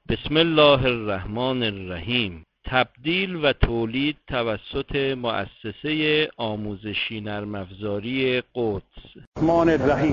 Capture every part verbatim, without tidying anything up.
بسم الله الرحمن الرحیم. تبدیل و تولید توسط مؤسسه آموزشی نرم افزاری قدس. الرحمن الرحیم.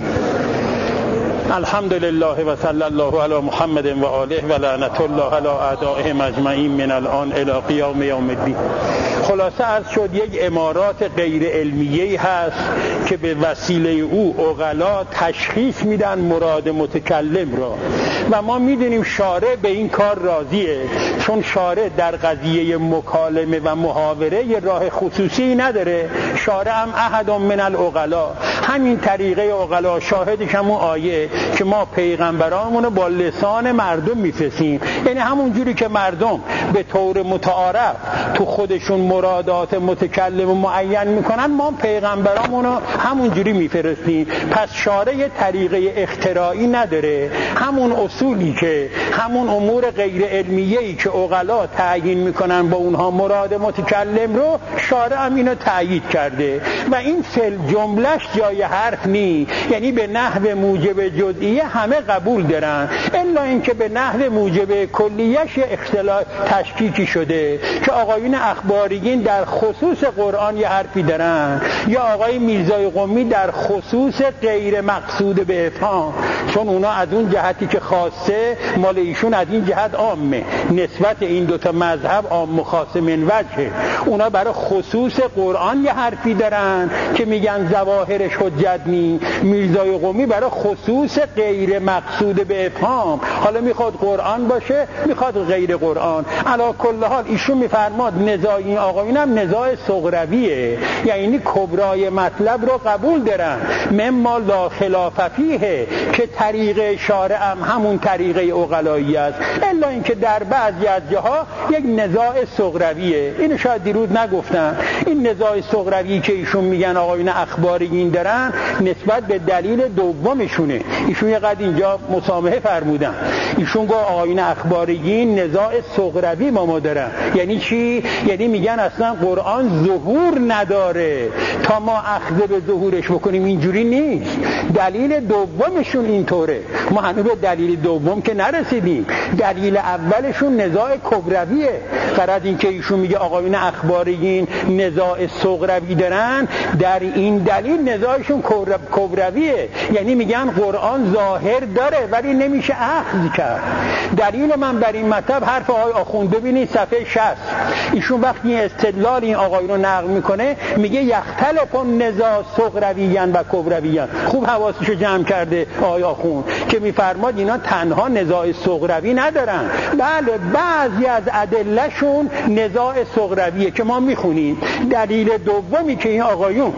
الحمد لله و صلی الله علی محمد و آله و لعنت الله علی اعدائهم اجمعین من الان الی قیام یوم الدین. خلاصه عرض شد یک امارات غیر علمیه‌ای هست که به وسیله او عقلا تشخیص میدن مراد متکلم را و ما میدونیم شارع به این کار راضیه، چون شارع در قضیه مکالمه و محاوره یه راه خصوصی نداره. شارع هم احد من العقلا، همین طریقه عقلا. شاهدش همون آیه که ما پیغمبرامونو با لسان مردم میفرستیم، یعنی همون جوری که مردم به طور متعارف تو خودشون مرادات متکلم و معین میکنن، ما پیغمبرامونو همون جوری میفرستیم. پس شارع یه طریقه اختراعی نداره، همون اصولی که همون امور غیر علمیه‌ای که عقلا تعیین میکنن با اونها مراد متکلم رو شارع هم اینو تأیید کرده و این فل جملهش جای حرف نی، یعنی به نحو موجب جزئیه همه قبول دارن، الا اینکه به نحو موجب کلیهش اختلاف تشکیکی شده که آقایون اخباریین در خصوص قرآن یه حرفی دارن یا آقای میرزای قمی در خصوص غیر مقصود به افهام، چون اونا از اون جهتی که خاصه مال ایشون از این جهت عامه. نسبت این دوتا مذهب عام و خاص من وجهه. اونا برای خصوص قرآن یه حرفی دارن که میگن ظواهرش حجت نی، میرزای قمی برای خصوص غیر مقصود به افهام، حالا میخواد قرآن باشه میخواد غیر قرآن. علی کل حال ایشون میفرماد نزاع این آقایون هم نزاع صغرویه، یعنی کبرای مطلب رو قبول دارن، مما لا خلاف فیه، که طریق شارع هم همون طریقه عقلایی است، الا اینکه در بعضی از جاها یک نزاع صغرویه. اینو شاید دیروز نگفتم. این نزاع صغروی که ایشون میگن آقایون اخباریین دارن نسبت به دلیل دومشونه. ایشون یه قد اینجا مسامحه فرمودن، ایشون گفت آقایون اخباریین نزاع صغروی ما ما دارن. یعنی چی؟ یعنی میگن اصلا قرآن ظهور نداره تا ما اخذ به ظهورش بکنیم. اینجوری نیست، دلیل دومشون اینطوره. ما هنوز به دلیل دوم که نرسیدیم. دلیل اولشون نزاع کبرویه. غرض این که ایشون میگه آقایون اخباریین نزاع صغروی دارن، در این دلیل نزاعشون کبرویه، یعنی میگن قرآن ظاهر داره ولی نمیشه اخذ کرد. دلیل من بر این مطلب حرف آقای آخوند، ببینید صفحه شصت. ایشون وقتی استدلال این آقایون رو نقل میکنه میگه یختلف النزاع صغرویان و کبرویان. خوب حواسشو جمع کرده آقای آخوند که میفرماد اینا تنها نزاع صغروی ندارن، بله بعضی از ادلهشون نزاع صغرویه که ما میخونیم. دلیل دومی که این آقایون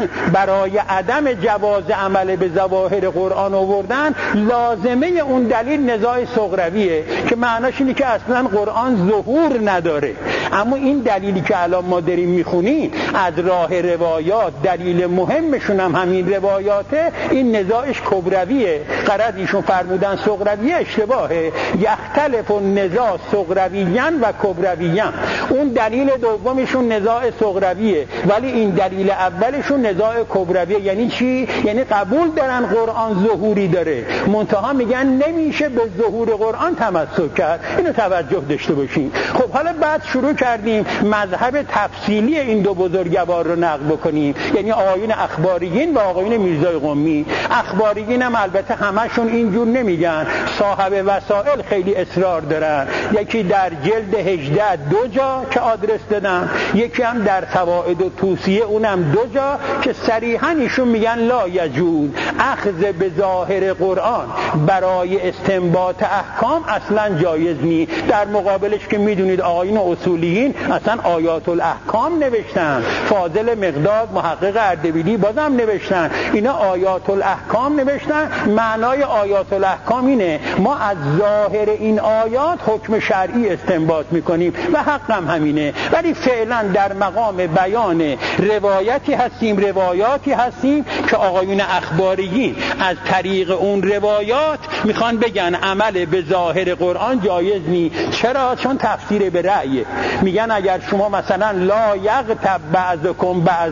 برای عدم جواز عمل به ظواهر قرآن آوردن، لازمه اون دلیل نزاع صغرویه که معناش اینه که اصلا قرآن ظهور نداره. اما این دلیلی که الان ما داریم میخونیم از راه روایات، دلیل مهمشون هم همین روایاته، این نزاعش کبرویه. غرض ایشون فرمودن صغرویه اشتباهه. یختلف النزاع صغرویان و کبرویان. اون دلیل دومشون نزاع صغرویه ولی این دلیل اولشون نزاع کبرویه. یعنی چی؟ یعنی قبول دارن قرآن ظهوری داره، منتها میگن نمیشه به ظهور قرآن تمسک کرد. اینو توجه داشته باشین. خب حالا بعد شروع کردیم مذهب تفصیلی این دو بزرگوار رو نقل بکنیم، یعنی آقایون اخباریین و آقایون میرزای قمی. اخباریین هم البته همشون اینجور نمیگن، صاحب وسائل خیلی اصرار دارن. یکی در جلد هجده دو جا که آدرس دادن، یکی هم در فوائد و توصیه اونم دو جا که صریحاً ایشون میگن لا یجوز اخذ به ظاهر قرآن برای استنباط احکام اصلا جایز نی. در مقابلش که میدونید آقایون اصولیین اصلا آیات الاحکام نوشتن، فاضل مقداد محقق اردبیلی بازم نوشتن، اینا آیات الاحکام نوشتن. معنای آیات الاحکام اینه ما از ظاهر این آیات حکم شرعی استنباط میکنیم و حق هم همینه، ولی فعلا در مقام بیان روایتی هستیم روایاتی هستیم که آقایون اخباریین از طریق اون روایات میخوان بگن عمل به ظاهر قرآن جایز نی. چرا؟ چون تفسیر به رأیه. میگن اگر شما مثلا لا یغتب بعضکم بعضا،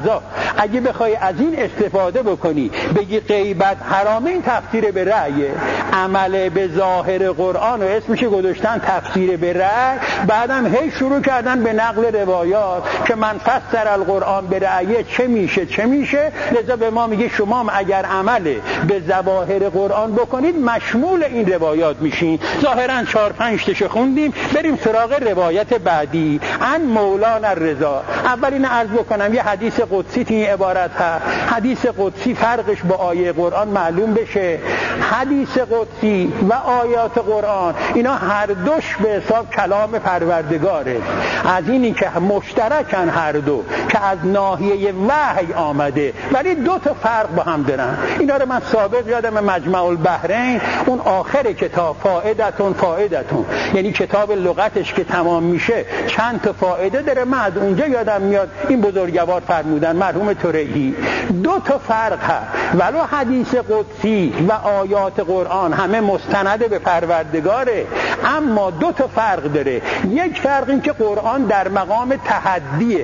اگه بخوای از این استفاده بکنی بگی غیبت حرامه، این تفسیر به رأیه. عمل به ظاهر قرآن و اسمش گذاشتن تفسیر به رأی، بعدم هی شروع کردن به نقل روایات که من فسر القرآن به رأیه چه میشه چه میشه. لذا به ما میگه شما اگر عمل به ظواهر قرآن بکنید مشمول این روایات میشین. ظاهرا چهار پنج تاشو خوندیم، بریم سراغ روایت بعدی. ان مولانا الرضا. اول این عرض بکنم یه حدیث قدسی این عبارت هست. حدیث قدسی فرقش با آیه قرآن معلوم بشه. حدیث قدسی و آیات قرآن اینا هر دوش به حساب کلام پروردگاره، از اینی که مشترکن هر دو که از ناحیه وحی آمده، ولی دو تا فرق با هم دارن. اینا رو من سابق یادم مجمع البحرین اون آخر کتاب فائدتون فائدتون، یعنی کتاب لغتش که تمام میشه چند تا فائده داره. من از اونجا یادم میاد این بزرگوار فرمودن مرحوم ترهی دو تا فرق هست. ولو حدیث قدسی و آیات قرآن همه مستند به پروردگاره، اما دو تا فرق داره. یک فرق این که قرآن در مقام تحدیه،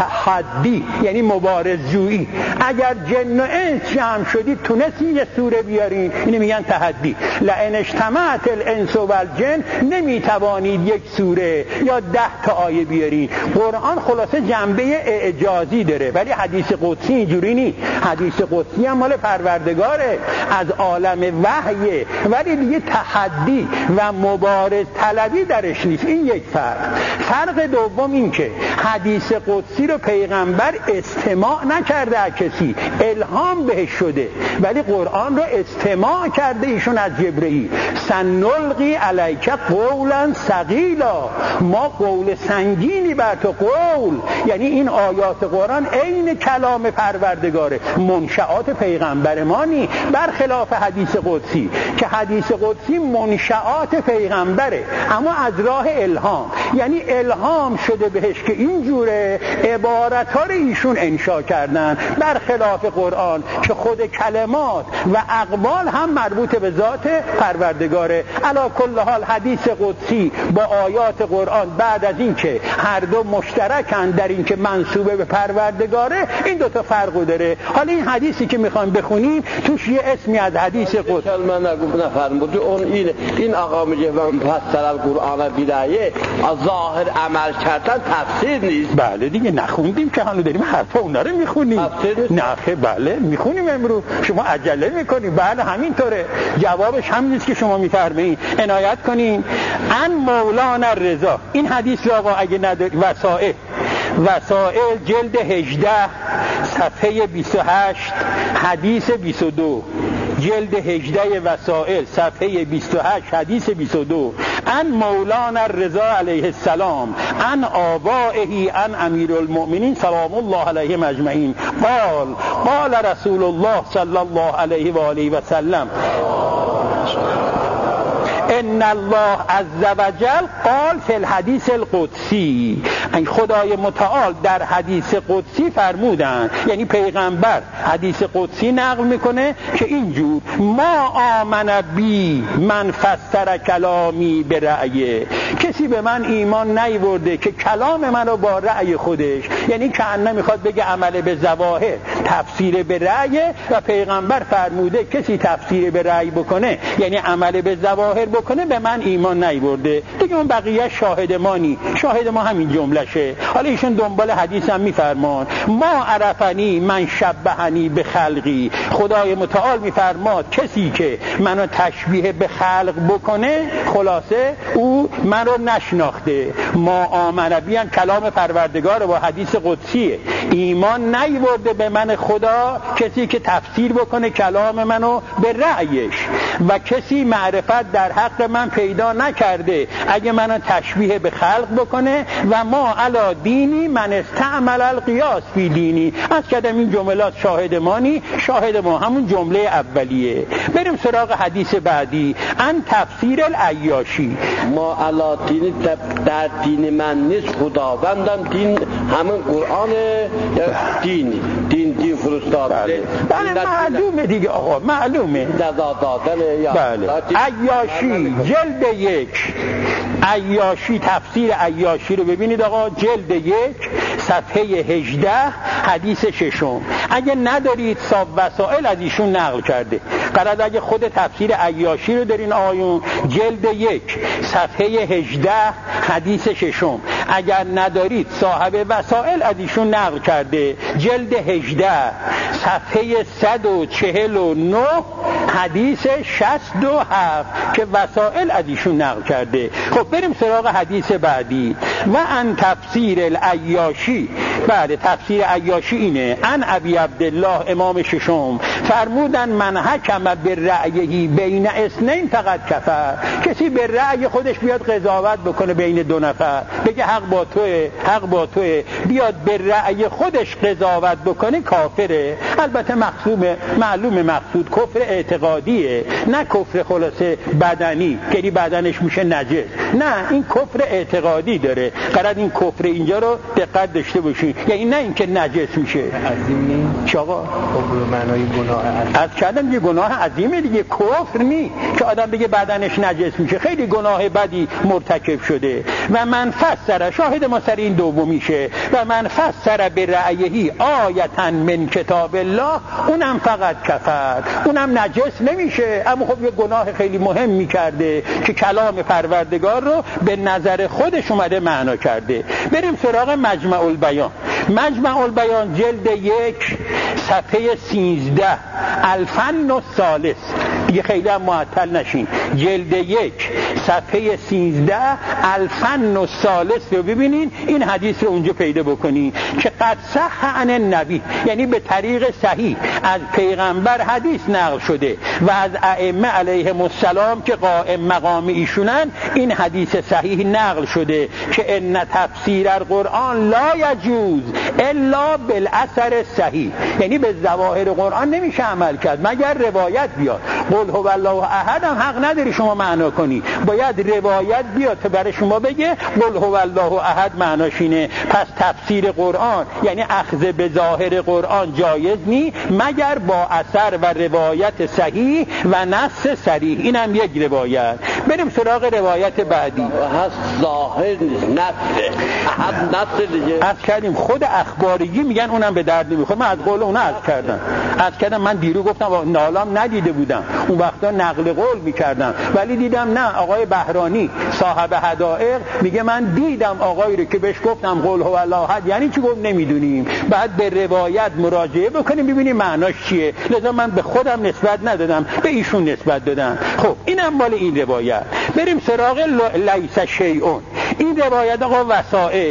تحدی یعنی مبارزجویی. اگر جن و انس جمع شدید تونستین یه سوره بیارین، اینو میگن تحدی. لئن اجتمعت الانس والجن، نمیتوانید یک سوره یا ده تا آیه بیارین. قرآن خلاصه جنبه اعجازی داره، ولی حدیث قدسی اینجوری نیست. حدیث قدسی هم مال پروردگاره، از عالم وحیه، ولی دیگه تحدی و مبارز طلبی درش نیست. این یک فرق. فرق دوم این که حدیث قدسی رو پیغمبر استماع نکرده از کسی، الهام بهش شده، ولی قرآن رو استماع کرده ایشون از جبرئیل. سنلقی علیک قولا ثقیلا، ما قول سنگینی بر تو. قول یعنی این آیات قرآن عین کلام پروردگاره، منشآت پیغمبر ما نی، برخلاف حدیث قدسی که حدیث قدسی منشآت پیغمبره اما از راه الهام، یعنی الهام شده بهش که اینجوره، عبارت ها رو ایشون انشا کردن، برخلاف قرآن که خود کلمات و اقوال هم مربوط به ذات پروردگاره. علی کل حال حدیث قدسی با آیات قرآن بعد از این که هر دو مشترکن در این که منسوبه به پروردگاره، این دوتا فرقو داره. حالا این حدیثی که میخوایم بخونیم توش یه اسمی از حدیث قدسی من نگو نفرمود اون این این آقا میگه من فسر القرآن بدایه از ظاهر عمل کردن تفسیر نیست. بله دیگه نخوندیم که هنوز داریم حرفا اونا رو میخونیم. نه بله میخونیم امروز. شما عجله میکنیم. بله همینطوره. جوابش همین نیست که شما میفرمایید. عنایت کنین. ان مولانا الرضا. این حدیث رو آقا اگه نداری وسائل وسائل جلد هجده صفحه بیست و هشت حدیث بیست و دو، جلد هجده وسائل صفحه بیست و هشت حدیث بیست و دو. ان مولانا الرضا علیه السلام ان آبائه ان امیر المؤمنین سلام الله علیهم اجمعین قال قال رسول الله صلی الله علیه و آله و سلم ان الله عز وجل قال فی الحدیث القدسی. این خدای متعال در حدیث قدسی فرمودن، یعنی پیغمبر حدیث قدسی نقل میکنه که اینجور ما آمن بی من فسر کلامی به رأیه، کسی به من ایمان نیورده که کلام منو با رأی خودش، یعنی که انه میخواد بگه عمل به ظواهر تفسیر به رأی، و پیغمبر فرموده کسی تفسیر به رأی بکنه یعنی عمل به ظواهر بکنه به من ایمان نیورده. دیگه اون بقیه شاهد ما نی، شاهد ما همین جمله شه. حالا ایشون دنبال حدیث هم میفرمان ما عرفنی من شبهنی به خلقی. خدای متعال میفرماد کسی که منو تشبیه به خلق بکنه خلاصه او منو نشناخته. ما آمن بی هم کلام پروردگار با حدیث قدسیه. ایمان نیورده به من خدا کسی که تفسیر بکنه کلام منو به رأیش، و کسی معرفت در حق من پیدا نکرده اگه منو تشبیه به خلق بکنه. و ما علا دینی من استعمل القیاس فی دینی. از کدام این جملات شاهد مانی، شاهد ما همون جمله اولیه. بریم سراغ حدیث بعدی. ان تفسیر العیاشی. ما علا دین در دین من نیست، خداوندم دین همون قرآن دین دین دین فرستاده. بله, بله معلومه دیگه آقا، معلومه. بله. عیاشی جلد یک، عیاشی تفسیر عیاشی رو ببینید آقا، جلد یک صفحه هجده حدیث ششم. اگه ندارید صاحب وسائل از ایشون نقل کرده. قرار اگه خود تفسیر عیاشی رو دارین آیون، جلد یک صفحه هجده حدیث ششم. اگر ندارید صاحب وسائل از ایشون نقل کرده، جلد هجده صفحه صد و چهل و نه حدیث شصت و هفت که وسائل از ایشون نقل کرده. خب بریم سراغ حدیث بعدی. و ان تفسیر العیاشی، بله تفسیر عیاشی اینه. ان ابی عبدالله امام ششم فرمودن من حکم بالرأیه بین اثنین فقط کفر. کسی به رأی خودش بیاد قضاوت بکنه بین دو نفر، بگه حق با توه حق با توه، بیاد به رأی خودش قضاوت بکنه، کافره. البته مقصود معلوم مقصود کفر اعتقادیه، نه کفر خلاصه بدنی که بدنش میشه نجس، نه این کفر اعتقادی داره. قرار این کفر اینجا رو دقت داشته باشین، یعنی نه اینکه نجس میشه. عظیم چاقا کفر معنای گناه عظیم. از کردم یه گناه عظیمه دیگه، کفر نی که آدم بگه بدنش نجس میشه، خیلی گناه بدی مرتکب شده. و من فسر، شاهد ما سر این دومیشه، و من فسر به رأیهی آیتن من کتاب الله اونم فقط کفر، اونم نجس نمیشه، اما خب یه گناه خیلی مهم میکرده که کلام پروردگار رو به نظر خودش اومده معنا کرده. بریم سراغ مجمع البیان. مجمع البیان جلد یک صفحه سیزده الفن الثالث، دیگه خیلی هم معطل نشین. جلد یک صفحه سیزده الفن الثالث رو ببینین، این حدیث رو اونجا پیدا بکنین که قد صح عن النبی، یعنی به طریق صحیح از پیغمبر حدیث نقل شده و از ائمه علیهم السلام که قائم مقام ایشونن این حدیث صحیح نقل شده که ان تفسیر القرآن لا یجوز الا بالاثر صحیح، یعنی به ظواهر قرآن نمیشه عمل کرد مگر روایت بیاد. قل هو الله احد هم حق نداری شما معنا کنی، باید روایت بیاد تا برای شما بگه قل هو الله احد معناش اینه. پس تفسیر قرآن یعنی اخذ به ظاهر قرآن جایز نی مگر با اثر و روایت صحیح و نص صریح. اینم یک روایت. بریم سراغ روایت بعدی. هست ظاهر نص احد نص دیگه. از کردیم خود اخباریی میگن اونم به درد نمیخوره. من از قول اونها از کردم از کردم من دیرو گفتم نالام ندیده بودم، اون وقتا نقل قول میکردم، ولی دیدم نه آقای بهرانی صاحب حدائق میگه من دیدم آقایی رو که بهش گفتم قل هو الله احد یعنی چی، گفت نمیدونیم، بعد به روایت مراجعه بکنیم ببینیم معناش چیه. لذا من به خودم نسبت ندادم، به ایشون نسبت دادم. خب اینم مال این روایت. بریم سراغ لیس شیئون. این روایت آقا وسائل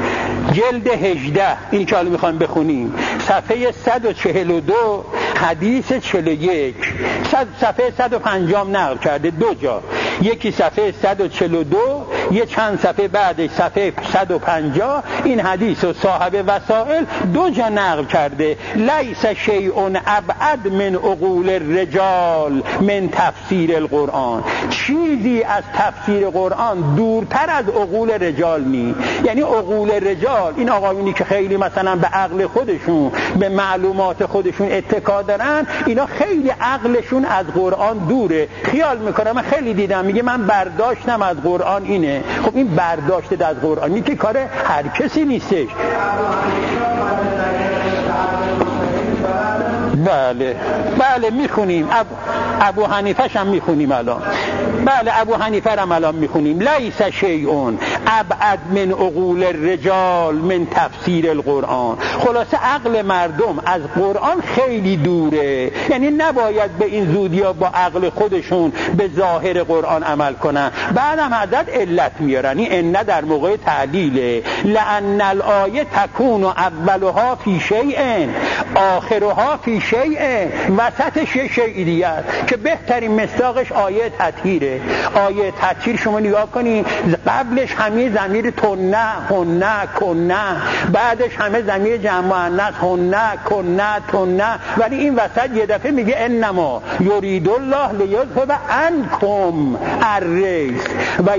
جلد هجده، این که حالا میخوایم بخونیم، صفحه صد و چهل و دو حدیث چهل و یک، صفحه صد و پنجاه نقل کرده دو جا، یکی صفحه صد و چهل و دو، یه چند صفحه بعدش صفحه صد و پنجاه. این حدیث و صاحب وسائل دو جا نقل کرده. لیس شیء ابعد من عقول الرجال من تفسیر القرآن، چیزی از تفسیر قرآن دورتر از عقول رجال نی. یعنی عقول رجال این آقایونی که خیلی مثلا به عقل خودشون به معلومات خودشون اتکا دارن، اینا خیلی عقلشون از قرآن دوره. خیال میکنم، من خیلی دیدم میگه من برداشتم از قرآن اینه. خب این برداشت از قرآن این که کار هر کسی نیستش. بله بله میخونیم اب... ابو حنیفه هم میخونیم الان. بله ابو حنیفه هم الان میخونیم. لیس شیئون ابعد من عقول الرجال من تفسیر القرآن. خلاصه عقل مردم از قرآن خیلی دوره، یعنی نباید به این زودیا با عقل خودشون به ظاهر قرآن عمل کنن. بعدم حضرت علت میارن، این ان در موقع تعلیله، لان الآیه تکون اولها فی شیء آخرها فی شیء، وسطش یه شیء دیگه است که بهترین مصداقش آیه تطهیره. آیه تطهیر شما نگاه کنید قبلش همه ضمیر تنه هنه کنه، بعدش همه ضمیر جمع مؤنث هنه کنه تنه، ولی این وسط یه دفعه میگه انما یرید الله لیذهب عنکم الرجس و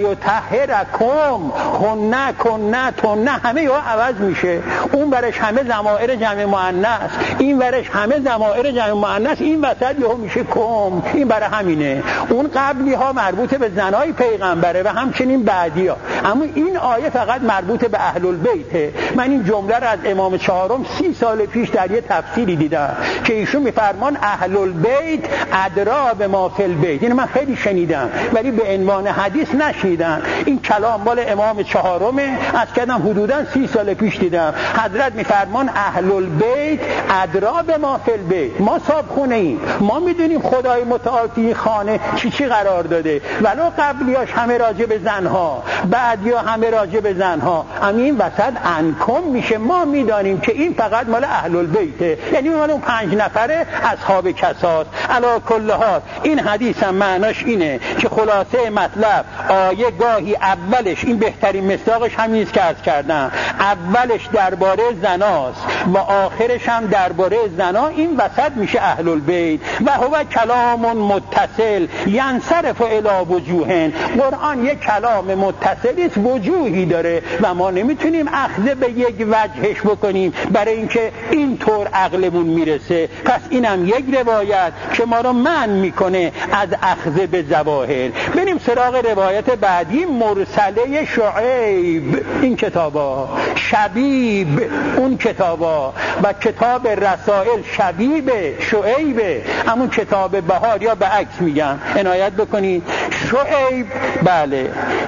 یطهرکم هنه کنه تنه، همه ها عوض میشه. اون برش همه ضمائر جمع مؤنث، این برش همه ضمائر جمع مؤنث، این وسط یهو میشه کم. این برای همینه. اون قبلی ها مربوط به زنای پیغمبره و همچنین بعدی ها، اما این آیه فقط مربوط به اهل البیته. من این جمله را از امام چهارم سی سال پیش در یه تفسیری دیدم که ایشون میفرمان اهل البیت ادرا به ما فی البیت. این من خیلی شنیدم ولی به عنوان حدیث نشنیدم. این کلام مال امام چهارمه، از کردم حدودا سی سال پیش دیدم. حضرت میفرمان اهل البیت ادرا به ما فی البیت. ما صاحب خونه ایم، ما میدونیم خدای متعال توی خانه چی چی قرار داده، ولو قبلیاش همه راجع به زنها، بعدیا همه راجع به زنها، اما این وسط انکم میشه. ما میدانیم که این فقط مال اهل البیته، یعنی مال اون پنج نفره اصحاب کساست. علی کل حال این حدیث هم معناش اینه که خلاصه مطلب آیه گاهی اولش این بهترین مصداقش همین است که عرض کردم، اولش درباره زناست و آخرش هم درباره زنا، این وسط میشه اهل البیت. و هو کلام متصل ینصرف الی وجوه. قرآن یک کلام متصلی است، وجوهی داره و ما نمیتونیم اخذ به یک وجهش بکنیم برای اینکه اینطور عقلمون میرسه. پس اینم یک روایت که ما رو منع میکنه از اخذ به ظواهر. بریم سراغ روایت بعدی، مرسله شعیب این کتابا، شبیب اون کتابا، و کتاب رسائل شبیب شعیب همون کتاب بهار، یا به عکس میگم عنایت بکنید. شعیب بله،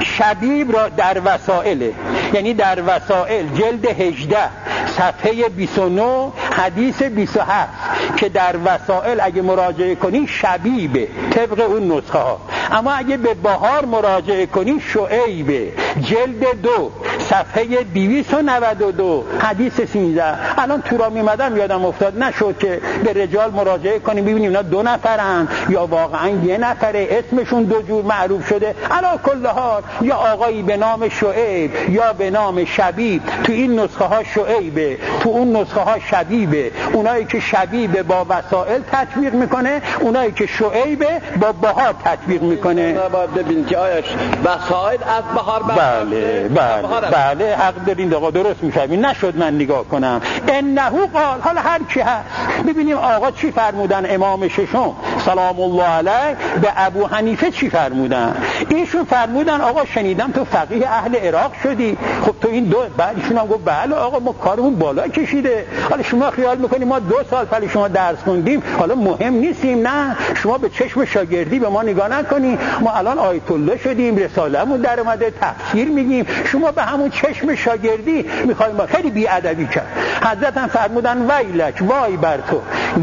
شبیب را در وسائل، یعنی در وسائل جلد هجده صفحه بیست و نه حدیث بیست و هفت که در وسائل اگه مراجعه کنی شبیبه طبق اون نسخه ها، اما اگه به بهار مراجعه کنی شعیبه جلد دو صفحه دویست و نود و دو حدیث سیزده. الان تو را میمدم یادم افتاد نشد که به رجال مراجعه کنیم ببینیم اینا دو نفرن یا واقعا یه نفره، اسمشون دو جور معروف شده. علی کل حال یا آقایی به نام شعیب یا به نام شبیب، تو این نسخه ها شعیبه، تو اون نسخه ها شبیبه. اونایی که شبیبه با وسائل تطبیق میکنه، اونایی که شعیبه با بهار تطبیق میکنه. ببین که آیش وسائل از بهار بله بله بله حق دارین آقا، درست میفهمین. نشد من نگاه کنم. انه قال، حالا هر کی هست ببینیم آقا چی فرمودن. امام ششم سلام الله علیه به ابو حنیفه چی فرمودن؟ ایشون فرمودن آقا شنیدم تو فقیه اهل عراق شدی. خب تو این دو بعد ایشون هم گفت بله آقا ما کارمون بالا کشیده. حالا شما خیال میکنی ما دو سال پلی شما درس خوندیم حالا مهم نیستیم؟ نه، شما به چشم شاگردی به ما نگاه نکنی. ما الان آیت الله شدیم، رساله‌مون در اومده، تفسیر میگیم، شما به همون چشم شاگردی میخوایم. خیلی بی‌ادبی کرد. حضرت هم فرمودن ویلک، وای بر تو.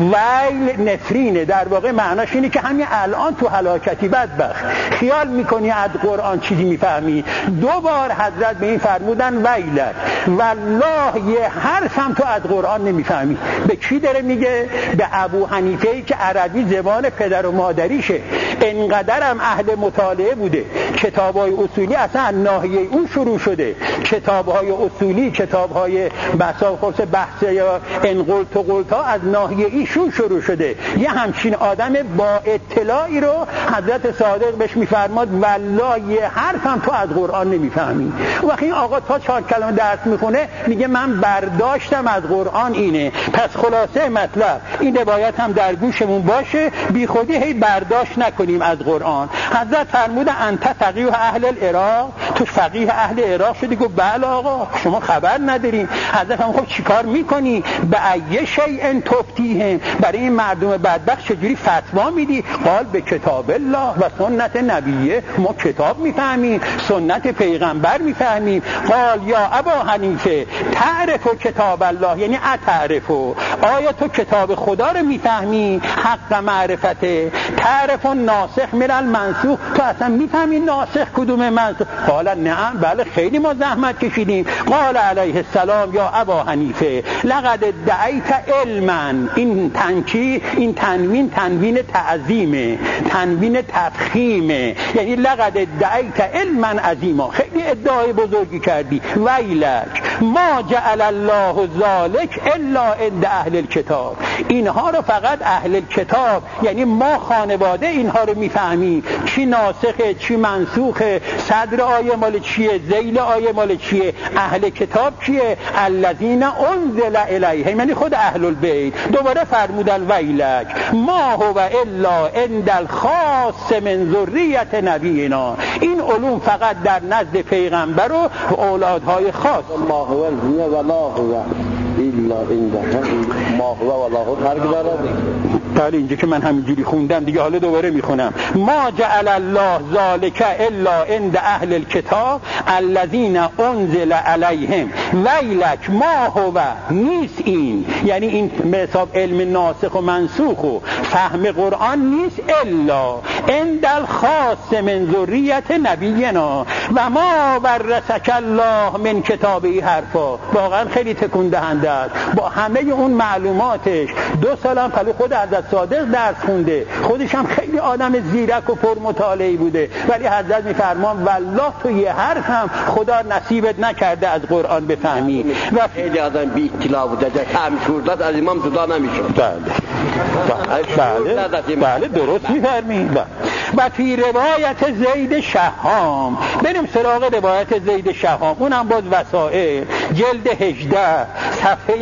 ویل نفرینه، در واقع معناش اینه که همین الان تو هلاکتی بدبخت، خیال میکنی از قرآن چیزی میفهمی. دو بار حضرت به این فرمودن ویلک، والله یه حرف هم تو از قرآن نمیفهمی. به کی داره میگه؟ به ابو حنیفه که عربی زبان پدر و مادریشه، انقدرم اهل مطالعه بوده، کتابای اصولی اصلا ناحیه اون شروع شده. کتابهای اصولی، کتابهای بحثا خصوص بحث یا انقلت و قلتا از ناحیه ایشون شروع شده. یه همچین آدم با اطلاعی رو حضرت صادق بهش میفرماد والله یه حرف هم تو از قرآن نمیفهمی. وقتی این آقا تا چهار کلمه درس میخونه میگه من برداشتم از قرآن اینه. پس خلاصه مطلب این روایت هم در گوشمون باشه، بی خودی هی برداشت نکنیم از قرآن. حضرت فرموده انت فقیه اهل العراق، تو فقیه اهل عراق شدی؟ گفت بله آقا شما خبر ندارین. حضرت هم خب چیکار میکنی؟ به ایه شیء تفتیهم، برای این مردم بدبخت چجوری فتوا میدی؟ قال به کتاب الله و سنت نبیه، ما کتاب میفهمیم، سنت پیغمبر میفهمیم. قال یا ابا حنیفه تعرف کتاب الله، یعنی اتعرفو، آیا تو کتاب خدا رو میفهمی؟ حق معرفته. تعرف ناسخ من المنسوخ، تو اصلا میفهمی ناسخ کدوم منسوخ؟ قال نعم، بله خیلی ما زحمت کشیدیم. قال علیه السلام یا ابا حنیفه لقد ادعیت علما، این تنکی این تنوین تنوین تعظیمه، تنوین تفخیمه، یعنی لقد ادعیت علما عظیما، خیلی ادعای بزرگی کردی. ویلک ما جعل الله ذلک الا عند اهل الکتاب، اینها رو فقط اهل الکتاب یعنی ما خانواده اینها رو میفهمیم، چی ناسخه چی منسوخه، صدر آیه مال چیه، ذیل آیه مال چیه، اهل کتاب کیه، الذین انزل الیهم یعنی خود اهل البیت. دوباره فرمودن ویلک ما هو الا عند الخاص من ذریت نبینا، این علوم فقط در نزد پیغمبر و اولادهای خاص. ما هو ولا هو الا عند ما هو ولا هو فرق داره. بله اینجا که من همینجوری خوندم دیگه، حالا دوباره میخونم. ما جعل الله ذالک الا عند اهل الکتاب الذین انزل علیهم ویلک ما هو، نیست این یعنی این حساب علم ناسخ و منسوخ و فهم قرآن نیست، الا عند الخاص من ذریت نبینا و ما ورثک الله من کتابی حرفا. واقعا خیلی تکون دهنده است، با همه اون معلوماتش دو سالم پلی خود حضرت صادق درس خونده، خودش هم خیلی آدم زیرک و پرمطالعه‌ای بوده، ولی حضرت میفرمان والله تو یه حرف هم خدا نصیبت نکرده از قرآن بفهمی. و خیلی آدم بی اطلاع بوده، هم شوردت از امام جدا نمیشد. بله بله بله درست میفرمید. و فی روایت زید شهام، بریم سراغ روایت زید شهام، اونم باز وسائل جلد هجده صفحه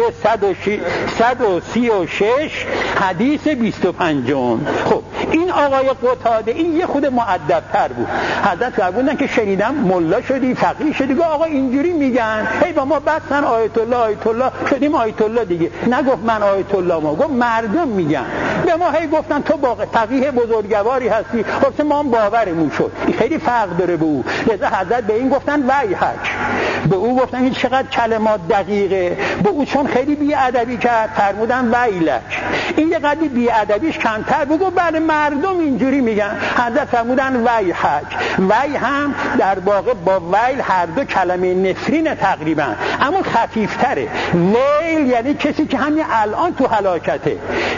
صد و سی و شش حدیث بیست و پنج. خب این آقای قتاده این یه خود مؤدب‌تر بود. حضرت فرمودن که شنیدم ملا شدی فقیه شدی، گفت آقا اینجوری میگن، هی با ما بسن آیت الله آیت الله شدیم آیت الله دیگه. نگفت من آیت الله، ما گفت مردم میگن. به ما هی گفتن تو با فقیه بزرگواری هستی، خب ما هم باورمون شد. این خیلی فرق داره به او. لذا حضرت به این گفتن ویحک، به او گفتن این چقدر کلمات دقیقه، به او چون خیلی بی‌ادبی کرد فرمودن ویلک، این یه قدری بی‌ادبیش کمتر بگو بله مردم اینجوری میگن. حضرت فرمودن ویحک، وی هم در واقع با ویل هر دو کلمه نفرین تقریبا، اما خفیفتره. ویل یعنی کسی که همین الان تو هلاکته،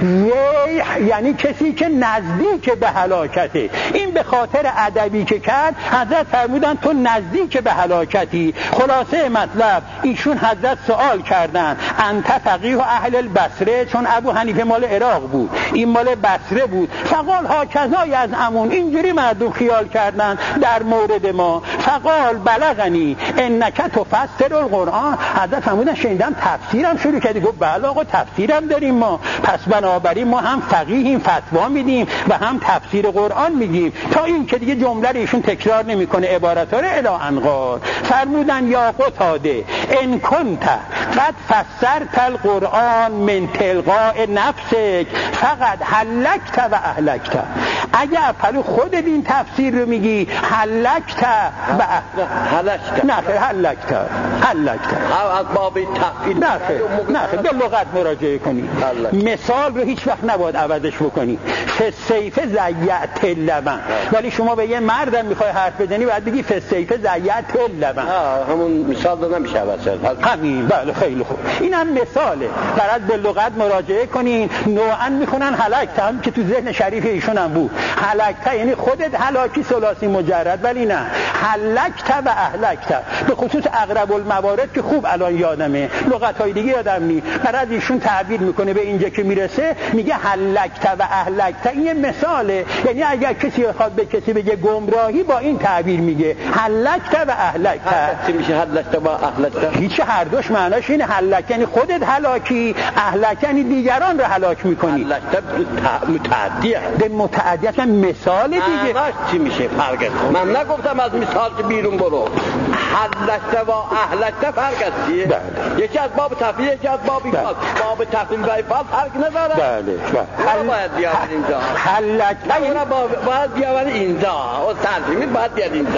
ویح یعنی کسی که نزدیک به هلاکته. این به خاطر ادبی که کرد حضرت فرمودن تو نزدیک به هلاکتی. خلاصه مطلب ایشون حضرت سوال کردن انت فقیه اهل البصره، چون ابو حنیفه مال عراق بود این مال بصره بود. فقال ها کذای از امون، اینجوری مردم خیال کردن در مورد ما. فقال بلغنی انک تفسر القرآن، حضرت فرمودن شنیدم تفسیرم شروع کردی. گفت بله آقا تفسیرم داریم ما، پس بنابراین ما هم فقیهیم فتوا میدیم و هم تفسیر قرآن میگیم. تا این که دیگه جمله رو ایشون تکرار نمیکنه عبارات رو الی انقال. فرمودن یا قتاده ان کنت قد فسرت القرآن من تلقاء نفسک فقط هلکت و اهلکت، اگر پلو خودت این تفسیر رو میگی هلکت و هلکت، نه خیر هلکت هلکت از باب تفسیر، نه خیر نه خیر به لغت مراجعه کنی. مثال رو هیچ وقت نباید عوضش بکنی. فسیف زیعت اللبن، ولی شما به یه مردم میخوای حرف بزنی باید بگی فسیف زیعت اللبن، همون مثال رو نمیشه عوض کرد. همین بله خیلی خوب، این هم مثاله. برات به لغت مراجعه کنین. نوعا میخونن هلکت، هم که تو ذهن شریف ایشون هم بود. هلکت یعنی خودت هلاکی ثلاثی مجرد، ولی نه هلکت و اهلکت. به خصوص اقرب الموارد که خوب الان یادمه، لغت‌های دیگه یادم نی. برات ایشون تعبیر میکنه به اینجا که میرسه میگه هلکت و اهلکت. این یه مثاله، یعنی اگر کسی بخواد به کسی بگه گمراهی با این تعبیر میگه هلکت و اهلکت. چی میشه هلکت و اهلکت؟ هیچ، هر دوش معناش اینه. هلک یعنی خودت هلاکی، اهلک یعنی دیگران رو هلاک میکنی. هلکت متعدیه، به متعدیت مثال دیگه. معناش چی میشه فرقه؟ من نگفتم از مثال که بیرون برو. هلکت و اهلکت فرق است چیه؟ بله. یکی از باب تفریح، یکی از باب ایفال. باب تفریح و ایفال فرق نداره. بله بله. باید بیاد اینجا. هلکت اونا باید بیاد اینجا. او ترجمه باید بیاد اینجا.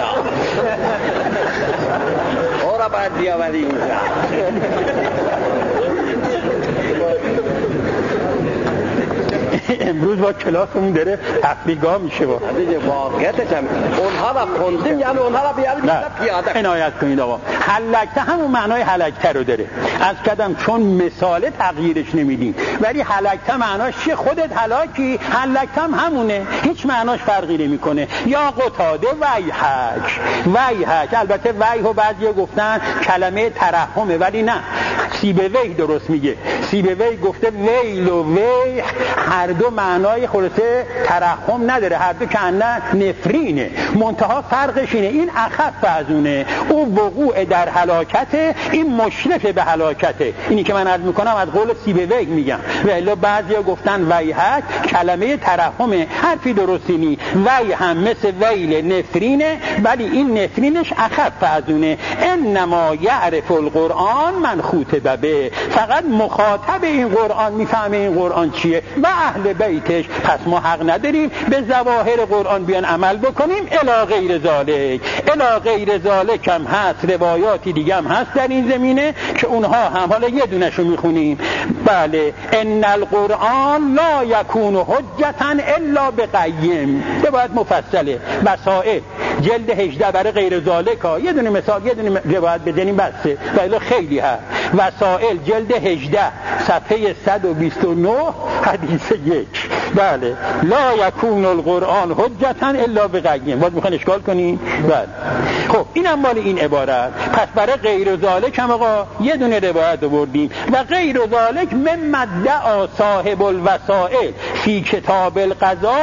اونا باید بیاد اینجا. امروز با کلاسمون داره تفریگاه میشه با دیگه واقعیتش هم اونها را خوندیم، یعنی اونها را بیاریم پیاده عنایت کنید آقا. هلکته همون معنای هلکته رو داره. از کدم چون مثال تغییرش نمیدیم، ولی هلکته معناش چیه؟ خودت هلاکی. هلکته هم همونه، هیچ معناش فرقی نمیکنه. یا قتاده ویحک، ویحک البته ویح و بعضی گفتن کلمه ترحمه، ولی نه، سیبویح درست میگه. سیبویح گفته ویل و ویح هر دو معنای خلاصه ترحم نداره، هر دو کنه نفرینه، منتها فرقش اینه این اخف از اونه، او وقوع در هلاکته، این مشرف به هلاکته. اینی که من عرض میکنم از قول سیبویح میگم. ولی بعضیا گفتن ویحک کلمه ترحمه، حرفی درستی نی. وی هم مثل ویل نفرینه، ولی این نفرینش اخف از اونه. انما یعرف القرآن من خوطب به، فقط مخاطب این قرآن میفهمه این قرآن چیه و اهل بیتش. پس ما حق نداریم به ظواهر قرآن بیان عمل بکنیم. الی غیر ذالک، الی غیر ذالک هم هست، روایاتی دیگه هم هست در این زمینه که اونها هم، حالا یه دونشو میخونیم. بله، ان القرآن لا یکون حجتا الا بقیم. به باید مفصله. مسائل جلد هجده برای غیر ذالک ها یه دونه مثال، یه دونه روایت بزنیم بسه، ولی خیلی هست. وسائل جلد هجده صفحه صد و بیست و نه حدیث یک. بله، لا یکون القرآن حجتا الا بقیم. باید میخوان اشکال کنیم. بله، خب اینم مال این عبارت. پس برای غیر ذالک هم آقا یه دونه روایت آوردیم. و غیر ذالک مما دعا صاحب الوسائل فی کتاب القضا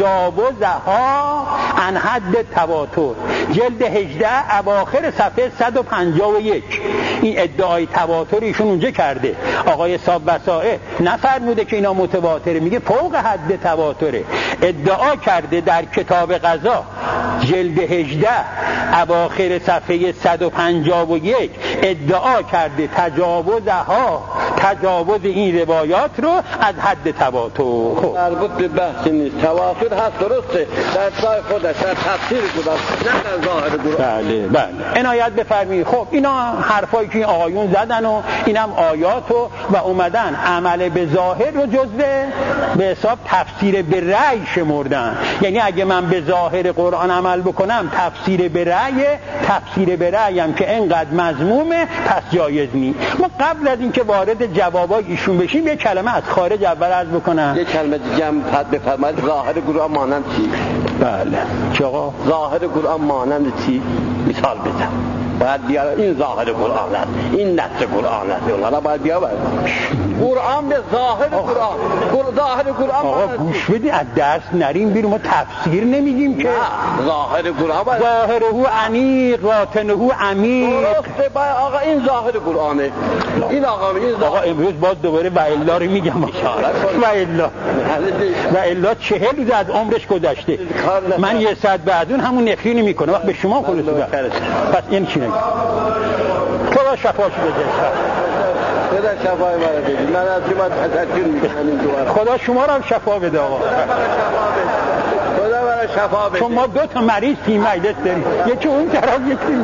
تجاوزها عن حد تواتر، جلد هجده اواخر صفحه صد و پنجاه و یک. این ادعای تواتر ایشون اونجا کرده. آقای صاحب وسائل نفرموده که اینا متواتره، میگه فوق حد تواتره. ادعا کرده در کتاب قضا جلد هجده اواخر صفحه صد و پنجاه و یک ادعا کرده تجاوزها، تجاوز این روایات رو از حد تواتر. خب مربوط به بحث نیست، تواتر هست درسته در جای خودش، در تفسیر خودش، نه در ظاهر قرآن. بله بله، عنایت بفرمایید. خب اینا حرفایی که آقایون زدن و اینم آیاتو و اومدن عمل به ظاهر رو جزء به حساب تفسیر به رأی شمردن. یعنی اگه من به ظاهر قرآن عمل بکنم تفسیر به رأی، تفسیر به رأی هم که اینقدر مذمومه پس جایز نیست. ما قبل از اینکه وارد جوابای ایشون بشیم یه کلمه از خارج اول عرض بکنم. یه کلمه دیگه هم بفرمایید. ظاهر قرآن مانند چی؟ بله چه آقا؟ ظاهر قرآن مانند چی؟ مثال بزن. باید بیاره این ظاهر قرآن است، این نص قرآن است. اونها باید بیاره قرآن به ظاهر قرآن. ظاهر قرآن آقا گوش بدی، از درس نریم بیرون، ما تفسیر نمیگیم که. ظاهر قرآن باید ظاهره عمیق باطنه عمیق. درسته. باید آقا این ظاهر قرآنه. این آقا این ظاهر. آقا امروز باز دوباره و الا رو میگم و الا و الا چهل روز از عمرش گذشته. من یه ساعت بعد اون همون نفرینی میکنه. وقت به شما خلص بده. پس این چی نگه؟ خدا شفاش بده. خدا شفای مرا بده. من از شما تشکر میکنم این دوباره. خدا شما رو هم شفا بده آقا. خدا مرا شفا بده. چون ما دو تا مریض تیم مجلس داریم. یکی اون طرف یکی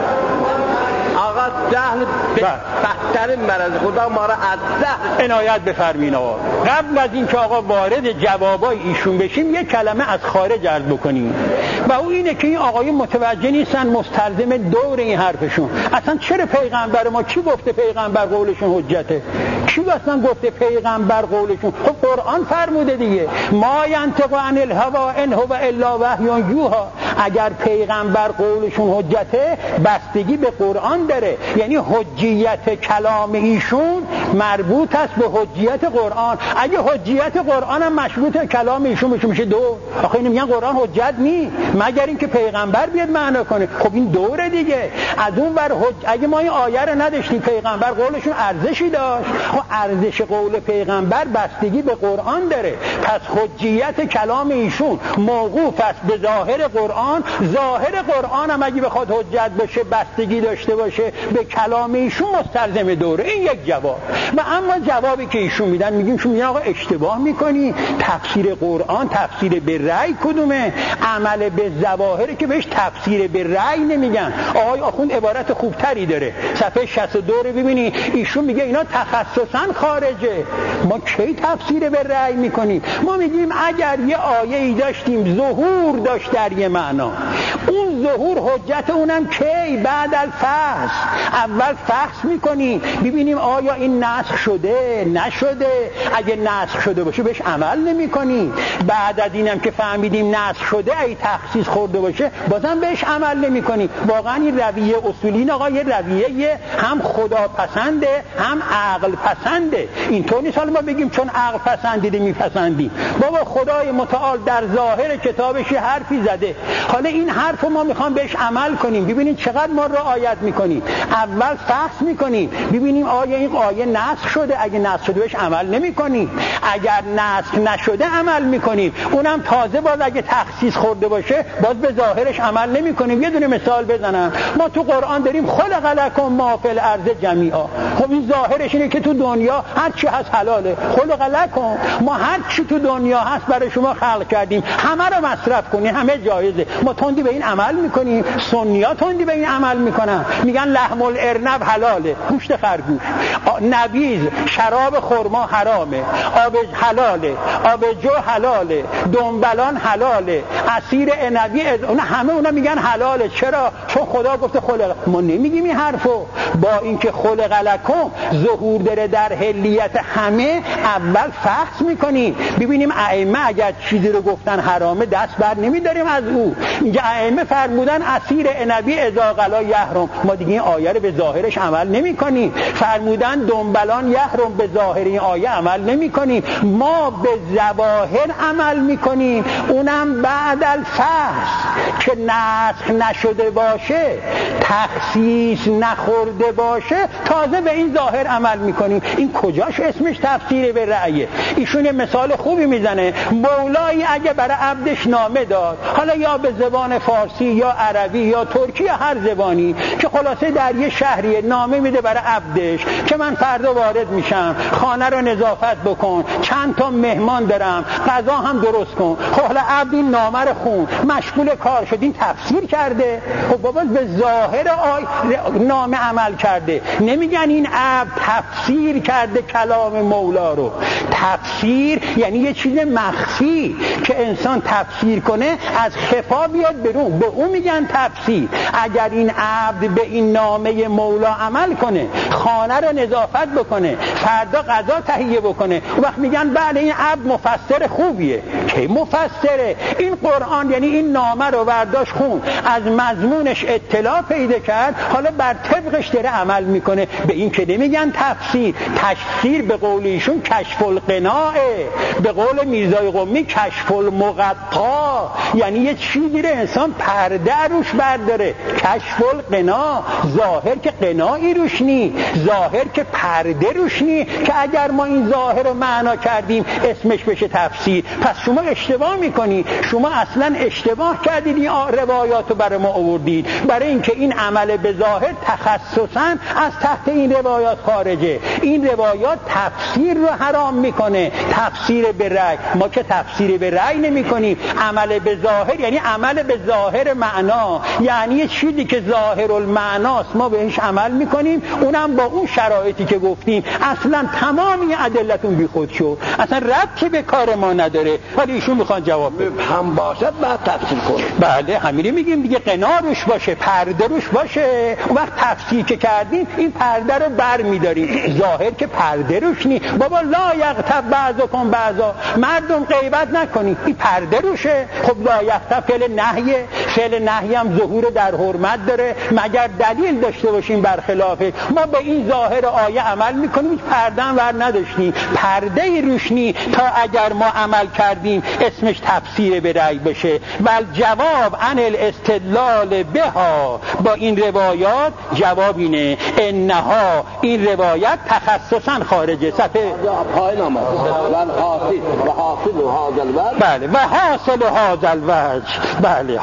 آقا جهل بهترین مرض. خدا ما را از جهل عنایت بفرمین آقا. قبل از این که آقا وارد جوابای ایشون بشیم یک کلمه از خارج عرض بکنیم و او اینه که این آقای متوجه نیستن مستلزم دور این حرفشون. اصلا چرا پیغمبر ما کی گفته پیغمبر قولشون حجته؟ کی اصلا گفته پیغمبر قولشون؟ خب قرآن فرموده دیگه، ما ینطق عن الهوا ان هو الا وحی یوحی. اگر پیغمبر قولشون حجته بستگی به قرآن داره، یعنی حجیت کلام ایشون مربوط است به حجیت قرآن. اگه حجیت قرآن هم مشروط به کلام ایشون بشه میشه دو. آخه اینو میگن قرآن حجت نی مگر اینکه پیغمبر بیاد معنا کنه. خب این دوره دیگه. از اون ور حج... اگه ما این آیه رو نداشتیم پیغمبر قولشون ارزشی داشت، خب ارزش قول پیغمبر بستگی به قرآن داره. پس حجیت کلام ایشون موقوف است به ظاهر قرآن. ظاهر قرآن هم اگه بخواد حجت بشه بستگی داشته باشه به کلام ایشون مستلزم دوره. این یک جواب. و اما جوابی که ایشون میدن میگیم شما میگن آقا اشتباه میکنی، تفسیر قرآن تفسیر به رأی کدومه؟ عمل به ظواهر که بهش تفسیر به رأی نمیگن. آقای آخوند عبارت خوبتری داره، صفحه شصت و دو رو ببینی، ایشون میگه اینا تخصصا خارجه. ما کی تفسیر به رأی میکنیم؟ ما میگیم اگر یه آیه ای داشتیم ظهور داشت در یه معنا، اون ظهور حجت اونم کی؟ بعد الفحص. اول فحص میکنیم ببینیم آیا این نسخ شده نشده. اگه نسخ شده باشه بهش عمل نمیکنیم. بعد از اینم که فهمیدیم نسخ شده، ای تخصیص خورده باشه بازم بهش عمل نمیکنیم. واقعا این رویه اصولی این آقا یه رویه هم خدا پسنده هم عقل پسنده. اینطور نیست حالا ما بگیم چون عقل پسندیده میپسندیم. بابا خدای متعال در ظاهر کتابش یه حرفی زده، حالا این حرف ما میخوام بهش عمل کنیم. ببینید چقدر ما رعایت میکنیم. اول فحص میکنیم ببینیم آیا این آیه نسخ شده. اگه نسخ شده بهش عمل نمیکنیم. اگر نسخ نشده عمل میکنیم. اونم تازه باز اگه تخصیص خورده باشه باز به ظاهرش عمل نمیکنیم. یه دونه مثال بزنم. ما تو قرآن داریم خلق لکم ما فی الارض جمیعا. خب این ظاهرش اینه که تو دنیا هر چی هست حلاله. خلق لکم، ما هر چی تو دنیا هست برای شما خلق کردیم، همه رو مصرف کنین، همه جایزه. ما تندی به این عمل میکنیم. سنی‌ها تندی به این عمل میکنن، میگن لحم الارنب حلاله، گوشت خرگوش. نبیذ شراب خرما حرامه، آب حلاله، آب جو حلاله، دنبلان حلاله، عصیر عنبی اون همه اونا میگن حلاله. چرا؟ چون خدا گفته خلق. ما نمیگیم این حرفو. با اینکه خلق لکم ظهور داره در حلیت همه، اول فحص میکنیم ببینیم ائمه اگر چیزی رو گفتن حرامه دست بر نمیداریم از او. اینجا ائمه فرمودن عصیر عنبی اذا غلا یحرم، ما دیگه این آیه رو به ظاهرش عمل نمیکنیم. فرمودن دنبلان یحرم، به ظاهر این آیه عمل نمیکنیم. ما به ظواهر عمل میکنیم، اونم بعد الفحص. که نسخ نشده باشه، تخصیص نخورده باشه، تازه به این ظاهر عمل میکنیم. این کجاش اسمش تفسیر به رأیه؟ ایشون یه مثال خوبی میزنه. مولایی اگه برای عبدش نامه داد، حالا یا به زبان فارسی یا عربی یا ترکی یا هر زبانی، که خلاصه در یه شهریه نامه میده برای عبدش که من فردا وارد میشم، خانه رو نظافت بکن، چند تا مهمان دارم، غذا هم درست کن. خب حالا عبد این نامه رو خون، مشغول کار شد، این تفسیر کرده. خب بابا به ظاهر آی نامه عمل کرده. نمیگن این عبد تفسیر کرده کلام مولا رو. تفسیر یعنی یه چیز مخفی که انسان تفسیر کنه از خفا بیاد برون، به اون میگن تفسیر. اگر این عبد به این نامه مولا عمل کنه، خانه رو نظافت بکنه، فردا غذا تهیه بکنه، وقت میگن بله این عبد مفسر خوبیه. که مفسره؟ این قرآن یعنی این نامه رو برداشت خون، از مضمونش اطلاع پیدا کرد، حالا بر طبقش داره عمل میکنه. به این که نمیگن تفسیر. تفسیر به قول ایشون کشف القناعه، به قول میرزای قمی کشف المغطا، یعنی یه چیزی رو انسان پرده روش برداره. کشف القناع، ظاهر که قناعی روش نی، ظاهر که پرده روش نی، که اگر ما این ظاهر رو معنا کردیم اسمش بشه تفسیر. پس شما اشتباه میکنی. شما اصلا اشتباه کردید، این روایات رو برای ما آوردید، برای اینکه این عمل به ظاهر تخصصا از تحت این روایات خارجه. این روایات تفسیر رو حرام میکنه، تفسیر به رأی. ما که تفسیر به رأی نمی کنیم. عمل به ظاهر یعنی عمل به ظاهر معنا، یعنی یه چیزی که ظاهر المعناست ما بهش عمل میکنیم، اونم با اون شرایطی که گفتیم. اصلا تمامی ادلتون بی خود شد، اصلا ربطی به کار ما نداره. ولی ایشون میخوان جواب بده. هم باشد بعد تفسیر کنه. بله همینی میگیم دیگه، قناع روش باشه، پرده روش باشه. اون وقت تفسیر که کردیم این پرده رو بر میداریم. ظاهر که پرده روش نی. بابا لا یغتب بعضکم بعضا، مردم غیبت نکنی، این پرده روشه. خب لا یغتب فعل نهیه، فعل نهی هم ظهور در حرمت داره، مگر دلیل داشته باشیم برخلافه. ما به این ظاهر آیه عمل میکنیم، هیچ پرده هم ور نداشتیم، پرده ای روش نی تا اگر ما عمل کردیم اسمش تفسیر به رأی بشه. ول جواب عن الاستدلال بها، با این روایات جواب اینه انها، این روایت تخصصا خارجه. صفحه پایین آمد و حاصل و حاصل هذا الوجه. بله و حاصل هذا الوجه، بله حاصل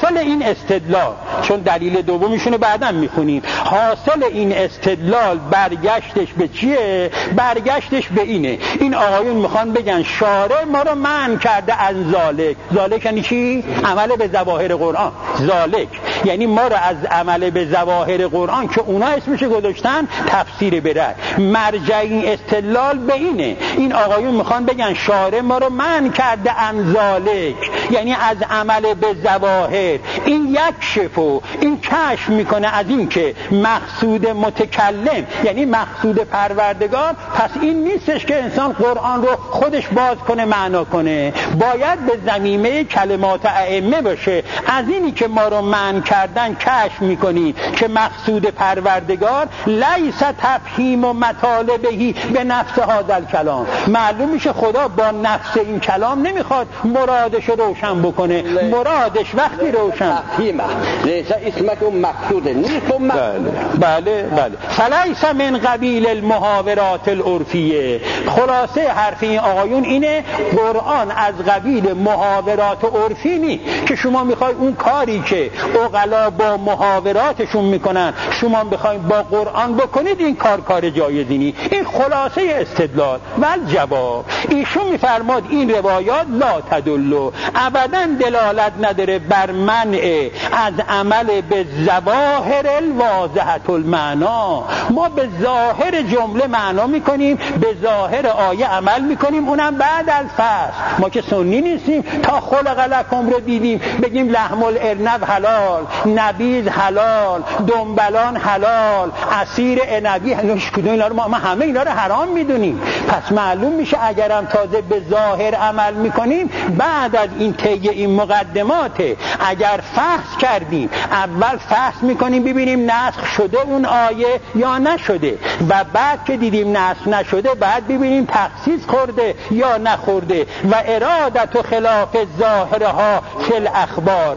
حاصل این استدلال، چون دلیل دومیشونو بعداً میخونیم، حاصل این استدلال برگشتش به چیه؟ برگشتش به اینه، این آقایون میخوان بگن شارع ما رو منع کرده از ذالک. ذالک یعنی چی؟ عمل به ظواهر قرآن. ذالک یعنی ما رو از عمل به ظواهر قرآن که اونا اسمش گذاشتن تفسیر برد. مرجع این استدلال به اینه، این آقایون میخوان بگن شارع ما رو منع کرده از ذالک، یعنی از عمل به ظواهر. این یک شفو، این کشف میکنه از این که مقصود متکلم یعنی مقصود پروردگار، پس این نیستش که انسان قرآن رو خودش باز کنه معنا کنه، باید به ضمیمه کلمات ائمه باشه. از اینی که ما رو منع کردن کشف میکنی که مقصود پروردگار لیس تفهیم و مطالبهی به نفس هذا الکلام. معلوم میشه خدا با نفس این کلام نمیخواد مرادش روشن بکنه، مرادش وقتی روشن تفهیمه لیس اسمک اون مقصوده نیست اون مقصوده. بله بله فلیس من قبیل المحاورات العرفیه. خلاصه حرف این آقایون اینه، قرآن از قبیل محاورات عرفی نیست که شما میخوای اون کاری که عقلا با محاوراتشون میکنن شما بخواید با قرآن بکنید، این کار کار جایزی نیست. این خلاصه استدلال و جواب. ایشون میفرماد این روایات لا تدلو، ابدا دلالت نداره بر منع از عمل به ظواهر الواضحة المعنا. ما به ظاهر جمله معنا میکنیم، به ظاهر آیه عمل میکنیم، اونم بعد از فصل. ما که سنی نیستیم تا خلق لکم رو دیدیم بگیم لحم الارنب حلال، نبیذ حلال، دنبلان حلال، عصیر عنبی هنوش کدوم اینا رو ما, ما همه اینا رو حرام میدونیم. پس معلوم میشه اگرم تازه به ظاهر عمل میکنیم بعد از این طی این مقدمات، اگر فحص کردیم اول فحص میکنیم ببینیم نسخ شده اون آیه یا نشده، و بعد که دیدیم نسخ نشده بعد ببینیم تخصیص خورده یا نخورده. و ارادت و خلاف ظاهرها فی الاخبار،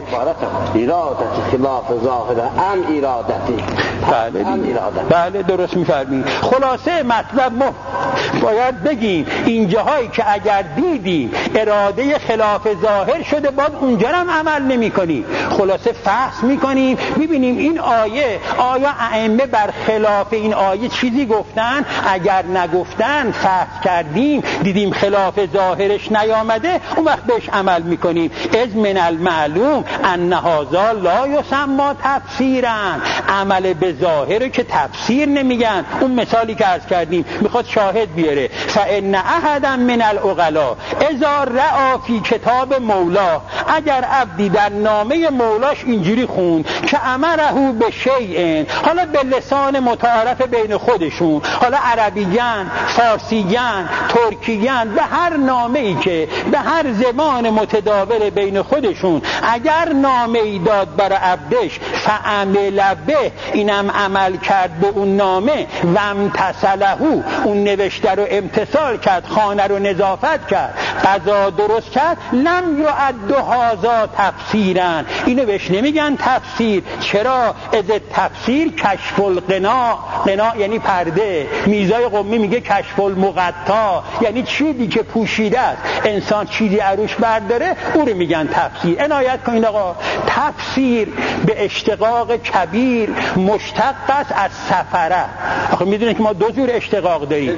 ارادت خلاف ظاهره ام ارادتی. بله بله درست میفرمایید. خلاصه مطلب ما باید بگیم اینجاهایی که اگر دیدیم اراده خلاف ظاهر شده باز اونجا هم عمل نمی کنیم. خلاصه فحص میکنیم ببینیم این آیه آیا ائمه بر خلاف این آیه چیزی گفتن، اگر نگفتن فحص کردیم دیدیم خلاف ظاهرش نیامده اون وقت بهش عمل میکنیم. از من المعلوم ان هذا لا یسمى تفسیرا، عمل به ظاهر که تفسیر نمیگن. اون مثالی که عرض کردیم میخواد شاهد بیاره، فان احدا من العقلاء اذا رأى فی کتاب مولا، اگر عبدی در نامه مولاش اینجوری خون که امره به شیء، حالا به لسان متعارف بین خودشون، حالا عربیان، فارسیان، ترکیان، به هر نامه ای که به هر زبان متداول بین خودشون اگر نامه ای داد برای عبدش فعمل به، اینم عمل کرد به اون نامه، و امتثله، اون نوشته رو امتثال کرد، خانه رو نظافت کرد، قضا درست کرد، لم یعد هذا تفسیرا، اینو بهش نمیگن تفسیر. چرا؟ از تفسیر کشف القنا، قنا یعنی پرده، میرزای قمی میگه کشف المغطا، یعنی چیزی که پوشیده است انسان چیزی عروش برداره او رو میگن تفسیر. عنایت کنید آقا، تفسیر به اشتقاق کبیر مشتق است از سفره. آخه میدونید که ما دو جور اشتقاق داریم،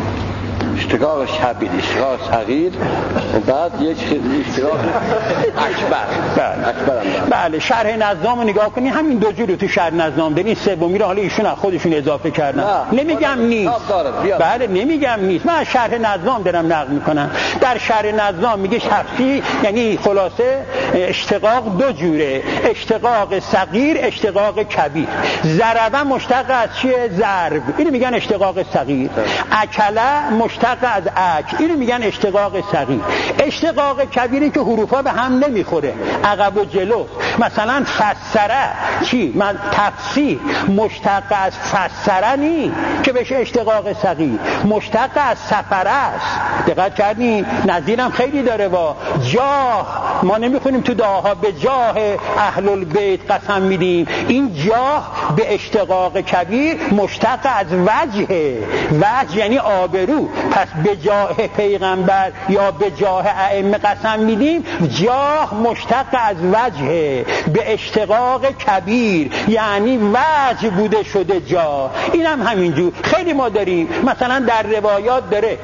اشتقاق کبیر، اشتقاق صغیر، بعد یک اشتقاق اکبر. بله اکبر بله شرح نظام رو نگاه کنید، همین دو جور رو تو شرح نظام دارین. سومی رو حالا ایشون خودشون اضافه کردن. نمیگم نیست، بله نمیگم نیست، من از شرح نظام دارم نقل میکنم. در شرح نظام میگه تفسیر یعنی خلاصه اشتقاق دو جوره، اشتقاق صغیر، اشتقاق کبیر. ضربه مشتق از چیه؟ ضرب، اینو میگن اشتقاق صغیر. اکله مشتق از اک، اینو میگن اشتقاق صغیر. اشتقاق کبیری که حروفا به هم نمیخوره، عقب و جلو. مثلا فسره چی؟ من تفسیر مشتق از فسره نی که بشه اشتقاق صغیر، مشتق از سفره است. دقت کردین؟ نظیرم خیلی داره با جاه ما نمیخونیم تو دعاها به جاه اهل البیت قسم میدیم. این جاه به اشتقاق کبیر مشتق از وجه، وجه یعنی آبرو. پس به جاه پیغمبر یا به جاه ائمه قسم میدیم، جاه مشتق از وجه، به اشتقاق کبیر یعنی وجه بوده شده جاه. این هم همینجور خیلی ما داریم. مثلا در روایات داره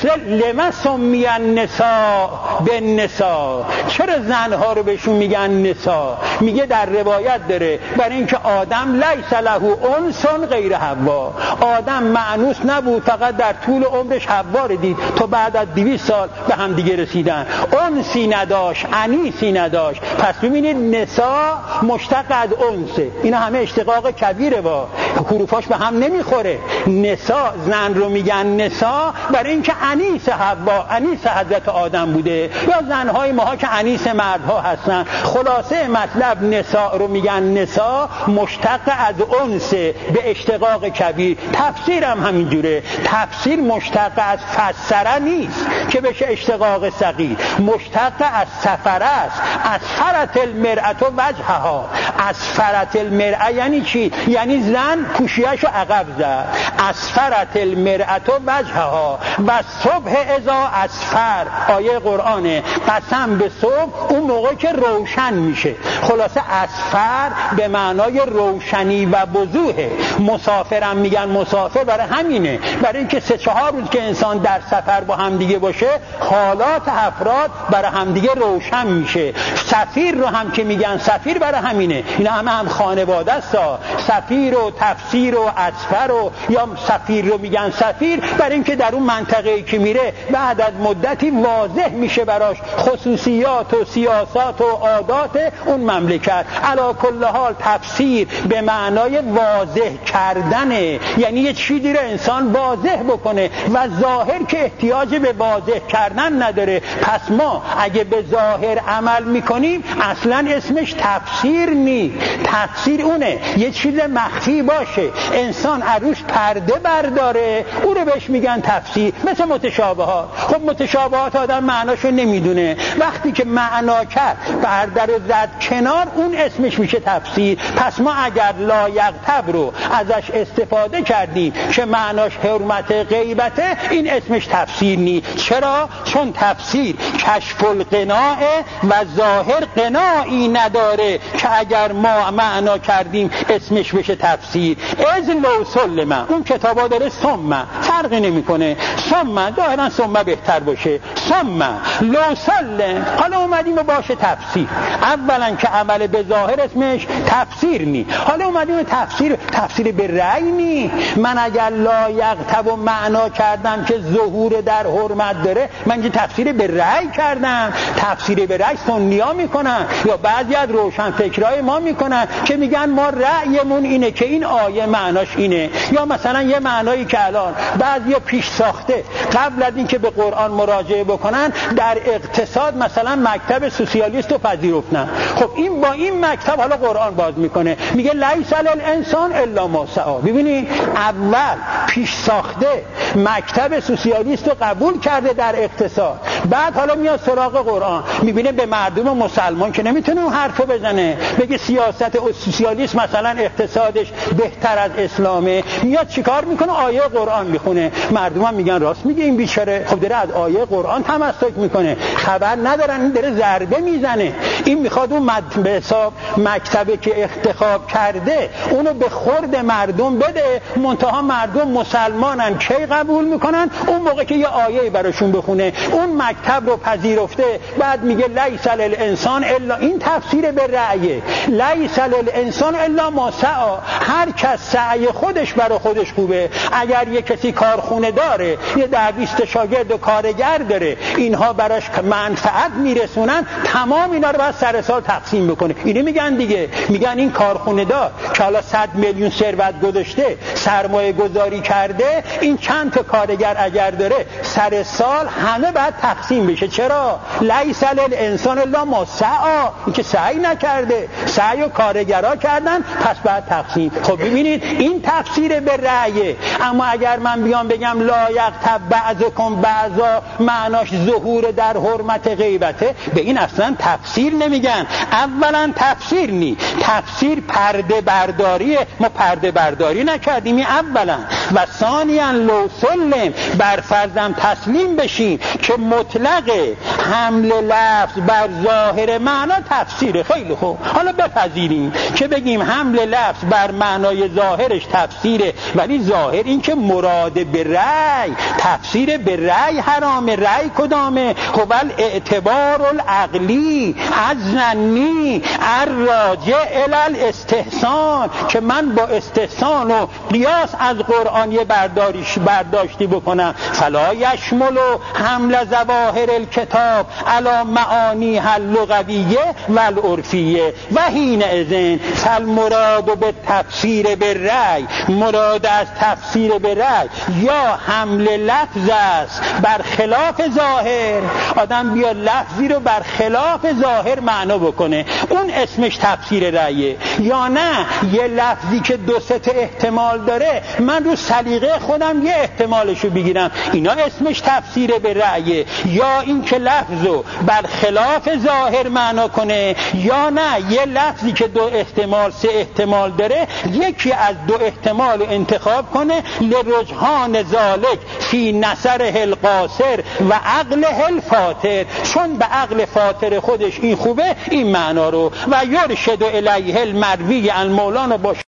لما سمی النساء بالنساء، چرا زنها رو بهشون میگن نساء؟ میگه در روایت داره برای اینکه آدم لیس له انس غیر حوا، آدم مأنوس نبود، فقط در طول عمرش حوا رو دید، تو بعد از دویست سال به هم دیگه رسیدن، انسی نداشت، انیسی نداشت. پس ببینید نساء مشتق از انسه. اینا همه اشتقاق کبیره، با حروفاش به هم نمیخوره. نساء زن رو میگن نساء برای اینکه انیس حوا، انیس حضرت آدم بوده، یا زنهای ماها که انیس مردها هستن. خلاصه مطلب نساء رو میگن نساء مشتق از انسه به اشتقاق کبیر. تفسیر هم همینجوره، تفسیر مشتق از فسره نیست که بشه اشتقاق صغیر، مشتق از سفره است. از فرت المرأة وجهها، از فرت المرأة یعنی چی؟ یعنی زن کوشیه‌شو عقب زد. از فرت المرأة وجهها و صبح اذا اسفر، آیه قرآنه، قسم به صبح اون موقع که روشن میشه. خلاصه اسفر به معنای روشنی و وضوحه. مسافرم میگن مسافر برای همینه، برای اینکه سه چهار روز که انسان در سفر با هم دیگه باشه حالات افراد برای هم دیگه روشن میشه. سفیر رو هم که میگن سفیر برای همینه. اینا همه هم خانواده است. سفیر و تفسیر و اسفر و یا سفیر رو میگن سفیر برای اینکه در اون منطقه‌ای که میره بعد از مدتی واضح میشه براش خصوصیات و سیاست و عادات اون مملکت. علی کل حال تفسیر به معنای واضح کردنه، یعنی یه چیزی رو انسان واضح بکنه و ظاهر که احتیاج به واضح کردن نداره. پس ما اگه به ظاهر عمل میکنیم اصلا اسمش تفسیر نی. تفسیر اونه یه چیز مخفی باشه، انسان عروش پرده برداره، او رو بهش میگن تفسیر. مثل متشابهات. خب متشابهات آدم معناشو نمیدونه، وقتی که معنا کرد پرده رو زد کنار، اون اسمش میشه تفسیر. پس ما اگر لایغتب رو ازش استفاده کردیم که معناش حرمت غیبته، این اسمش تفسیر نی. چرا؟ چون تفسیر کشف القناع و ظاهر قناعی نداره که اگر ما معنا کردیم اسمش بشه تفسیر. از لو سلم، اون کتابا داره ثم، فرقی نمیکنه، ثم ظاهرا ثم بهتر باشه، ثم لو سلم. حالا اومدیم باشه تفسیر. اولا که عمل به ظاهر اسمش تفسیر نی. حالا اومدیم تفسیر، تفسیر به رأی نی. من اگر لایغتب و معنا کردم که ظهور در حرمت داره، من که تفسیر به رأی کردم. تفسیر به رأی سنی‌ها میکنن یا بعضی از روشنفکرای ما میکنن که میگن ما رأیمون اینه که این آیه معناش اینه. یا مثلا یه معنایی که الان بعضیا پیش ساخته قبل از اینکه به قرآن مراجعه بکنن، در اقتصاد مثلا مکتب سوسیالیست رو پذیرفتن. خب این با این مکتب حالا قرآن باز میکنه، میگه لیس للانسان الا ما سعی. ببینید اول پیش ساخته مکتب سوسیالیست رو قبول کرده در اقتصاد، بعد حالا میاد سراغ قرآن، میبینه به مردم مسلمان که نمیتونه اون حرفو بزنه، بگه سیاست سوسیالیست مثلا اقتصادش بهتر از اسلامه، میاد چیکار میکنه؟ آیه قرآن میخونه. مردم هم میگن راست میگه این بیچاره، خب داره از آیه قرآن تمسک میکنه، خبر ندارن این داره ضربه میزنه. این میخواد اون به حساب مکتبه که انتخاب کرده اونو به خورد مردم بده، منتها مردم مسلمانن، کی قبول میکنن؟ اون موقع که یه آیه براشون بخونه. اون مکتب رو پذیرفته، بعد میگه لیس للانسان الا، این تفسیر به رأیه، لیس للانسان الا ما سعی. هر کس سعی خودش برای خودش خوبه. اگر یه کسی کارخونه داره، یه ده بیست شاگرد و کارگر داره، اینها براش منفعت میرسونن، تمام اینا رو باید سر سال تقسیم بکنه. اینو میگن دیگه، میگن این کارخونه دار که حالا صد میلیون ثروت گذاشته، سرمایه گذاری کرده، این چند تا کارگر اگر داره سر سال همه باید تقسیم بشه. چرا؟ لیس للانسان الا ما سعی. این که سعی نکرده، سعی و کارگرها کردن، پس باید تقسیم. خب ببینید این تفسیر به رأیه. اما اگر من بگم بیام بگم لا یغتب بعضکم بعضا معناش ظهور در حرمت غیبته، به این اصلا تفسیر نمیگن. اولا تفسیر نی، تفسیر پرده برداریه، ما پرده برداری نکردیم اولا. و ثانیا لو سلم، بر فرضم تسلیم بشیم که مطلق حمل لفظ بر ظاهر معنا تفسیره. خیلی خوب، حالا بپذیریم که بگیم حمل لفظ بر معنای ظاهرش تفسیره، ولی ظاهر این که مراد به رأی، تفسیر به رأی حرامه. رأی کدامه؟ هو الاعتبار العقلی از زنی الراجع الی الاستحسان، که من با استحسان و قیاس از قرآن یه برداریش برداشتی بکنم. فلا یشمل حمل ظواهر الکتاب علی معانی اللغویه و العرفیه و حین اذن فالمراد به تفسیر به رأی، مراد از تفسیر به رأی یا حمل لفظ است بر خلاف ظاهر، آدم بیا لفظی رو بر خلاف ظاهر معنا بکنه، اون اسمش تفسیر رأیه. یا نه یه لفظی که دو سه تا احتمال داره، من رو سلیقه خودم یه احتمالشو بگیرم، اینا اسمش تفسیر به رأیه. یا این که لفظو بر خلاف ظاهر معنا کنه، یا نه یه لفظی که دو احتمال سه احتمال داره، یکی از دو احتمال رو انتخاب کنه لرجحان ذالک فی نظر القاصر و عقل الفاطر، چون به عقل فاطر خودش این خوبه این معنا رو. و یرشد الیه المروی عن مولانا باش